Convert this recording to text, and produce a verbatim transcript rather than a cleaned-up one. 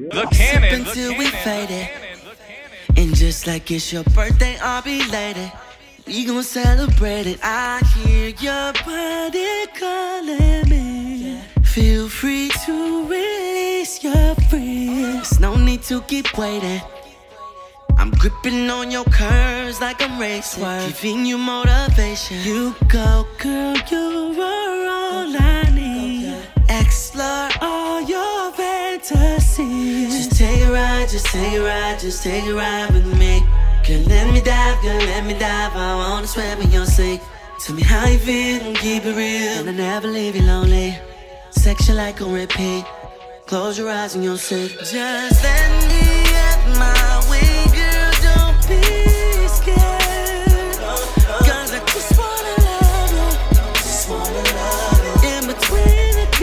The cannon. Until we faded. And just like it's your birthday, I'll be late. We gon' celebrate it. I hear your body calling me. Feel free to release your friends. No need to keep waiting. I'm gripping on your curves like I'm racing, giving you motivation. You go, girl, you are all I need. Explore all your fantasies. Just take a ride, just take a ride, just take a ride with me. Girl, let me dive, girl, let me dive. I wanna swim in your sea. Tell me how you feel and keep it real, and I never leave you lonely. Sex you like on repeat. Close your eyes and you'll see. Just let me at my